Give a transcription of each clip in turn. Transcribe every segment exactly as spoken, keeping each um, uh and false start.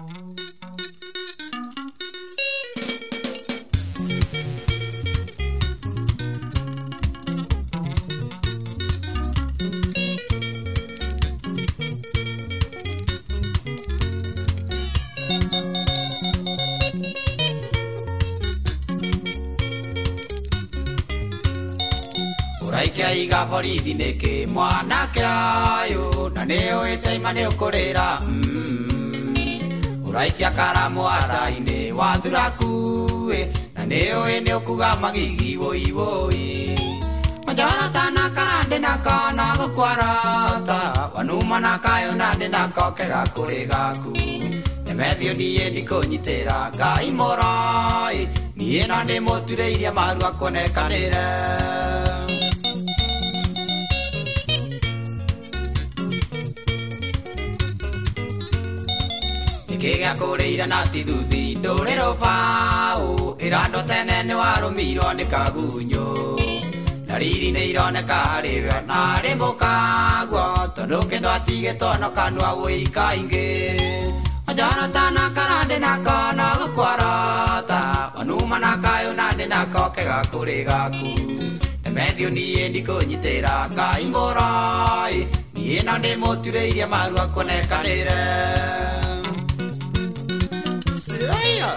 Uraikia iga borithi niki mwanake ayo na niyo isaima ni ukurira uraikia karamu araini wathuraku na niyo ni ukuga magigi woi woi majara tana karande na kana gukwarata wanuma na kayo nande na kokega kuri gaku nemethio niye ndikunyitira ngai morai niye na ndi mutureirie maru akonekanire Kega kureira na tidhuthi nduriro pao irando tene ni warumirwo ni kagunyo nariri ni ironeka riwe na ri mukagwo tondu kendo atige tono kanwa wika ingi ajara tana karande na kana gukwarata wanuma na kayo nande na kokega kuri gaku nemethio niye ndikunyitira ngai morai niye na ndi mutureirie maru akonekanire Siraya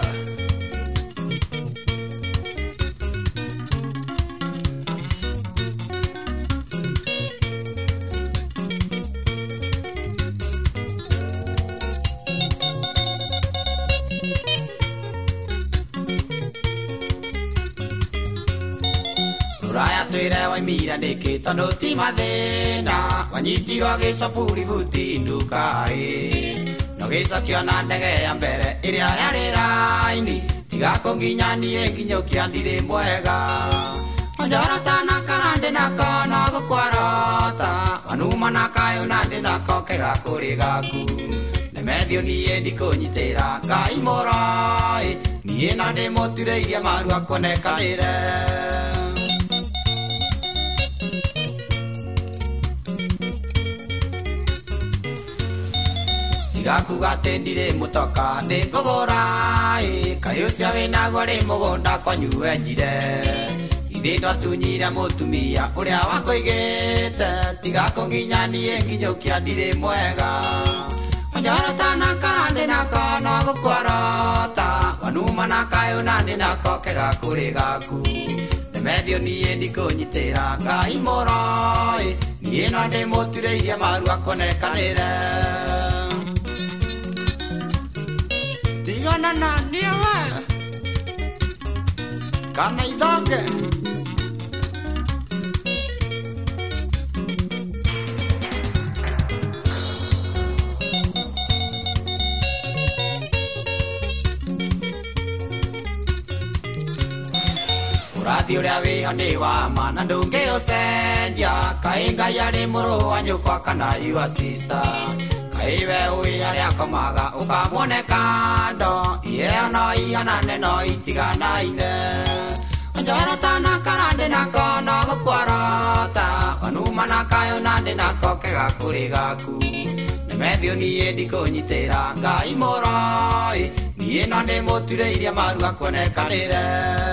Ruraya twire waimira niki tondu ti mathina wanyitirwo gicapuri guti ndukai Nogisakio na ndege ya mbere iria yari raini tigako nginyanie nginyokia ndire mwega Anjara tana karande na kana gukwarata wanuma na kayo nande na kokega kuri gaku nemethio niye ndikunyitira ngai morai niye na ndi mutureirie maru akonekanire Gaku gatendire mutoka ndi ngogora kayo cia wina gore mugunda kwanyue njire ithi ndatunyire mutumia uria wakoigete tigako nginyanie nginyokia ndire mwega Anjara tana karande na kana gukwarata wanuma na kayo nande na kokega kuri gaku nemethio niye ndikunyitira ngai morai niye na ndi mutureirie maru akonekanire Tigana na niwa Kana idonge Urathi uria wiho ni wa mana ndungi ucenjia kainga yari muru wa nyukwa kana your sister Iwe uya ria komaga ukamwone kando Iye no ihanane no itigana ine Anjara tana karande na kana gukwarata Wanuma na kayo nande na kokega kuri gaku Nemethio niye ndikunyitira ngai morai Niye na ndi mutureirie maru akonekanire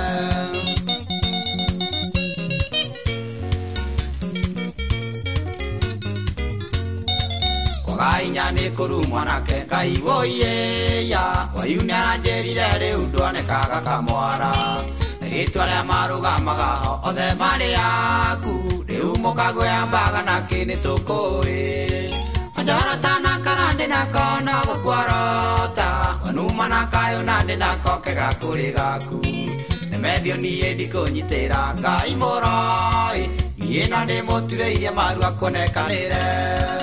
Kainya ni kuru mwanake kai woye ya wayuni aranjerire riu ndonekaga kamwara nigitwa ria marugamaga ho othe mari yaku riu mukagwe ambaga na kini tukui Anjara tana karande na kana gukwarata wanuma na kayo nande na kokega kuri gaku nemethio niye ndikunyitira ngai morai niye na ndi mutureirie maru akonekanire